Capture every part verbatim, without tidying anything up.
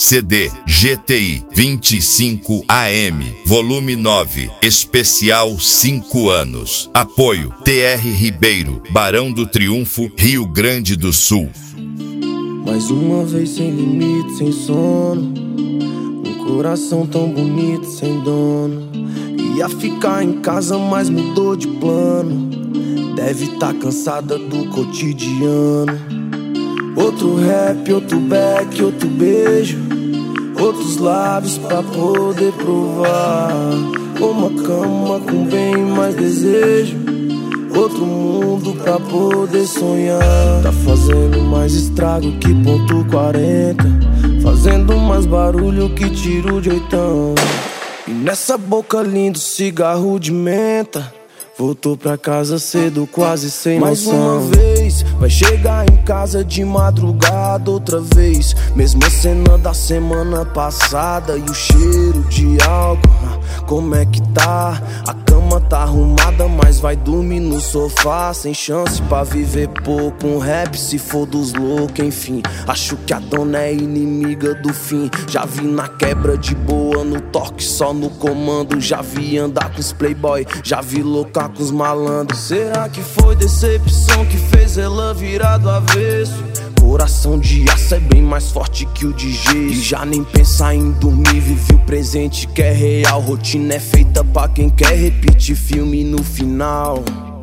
C D G T I vinte e cinco A M, volume nove, especial cinco anos. Apoio T R Ribeiro, Barão do Triunfo, Rio Grande do Sul. Mais uma vez sem limite, sem sono, um coração tão bonito, sem dono. Ia ficar em casa, mas mudou de plano. Deve tá cansada do cotidiano. Outro rap, outro back, outro beijo, outros lábios pra poder provar. Uma cama com bem mais desejo, outro mundo pra poder sonhar. Tá fazendo mais estrago que ponto quarenta, fazendo mais barulho que tiro de oitão. E nessa boca lindo cigarro de menta, voltou pra casa cedo, quase sem noção. Mais uma vez, vai chegar em casa de madrugada outra vez. Mesma cena da semana passada e o cheiro de álcool. Como é que tá? A cama tá arrumada, mas vai dormir no sofá. Sem chance pra viver pouco, um rap se for dos loucos. Enfim, acho que a dona é inimiga do fim. Já vi na quebra de boa, no toque só no comando. Já vi andar com os playboy, já vi louca com os malandros. Será que foi decepção que fez ela virar do avesso? Coração de aço é bem mais forte que o de gesso. E já nem pensar em dormir, vive o presente que é real. Rotina é feita pra quem quer repetir filme no final.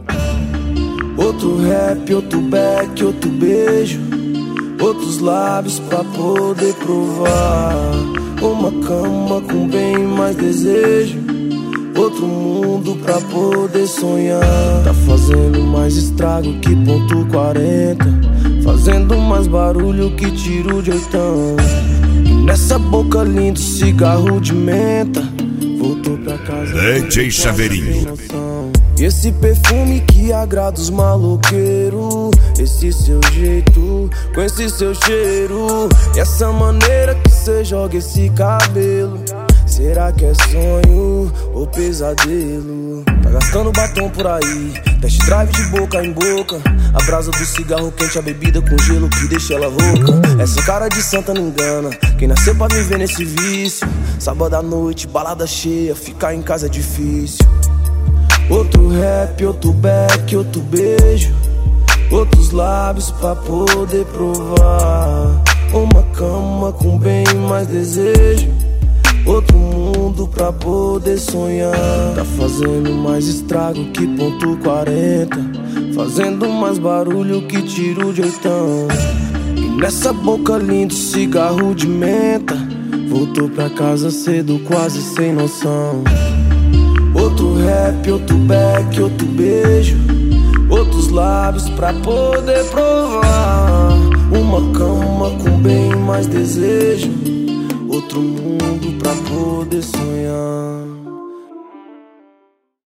Outro rap, outro back, outro beijo, outros lábios pra poder provar. Uma cama com bem mais desejo, outro mundo pra poder sonhar. Tá fazendo mais estrago que ponto quarenta, fazendo mais barulho que tiro de oitão. E nessa boca lindo cigarro de menta, voltou pra casa D J Chaveirinho. E esse perfume que agrada os maloqueiros, esse seu jeito, com esse seu cheiro, e essa maneira que cê joga esse cabelo. Será que é sonho ou pesadelo? Tá gastando batom por aí, test drive de boca em boca, a brasa do cigarro quente, a bebida com gelo que deixa ela rouca. Essa cara de santa não engana quem nasceu pra viver nesse vício. Sábado à noite, balada cheia, ficar em casa é difícil. Outro rap, outro back, outro beijo, outros lábios pra poder provar. Uma cama com bem mais desejo, outro mundo pra poder sonhar. Tá fazendo mais estrago que ponto quarenta, fazendo mais barulho que tiro de oitão. E nessa boca lindo cigarro de menta, voltou pra casa cedo, quase sem noção. Outro rap, outro back, outro beijo, outros lábios pra poder provar. Uma cama com bem mais desejo, outro mundo pra poder sonhar.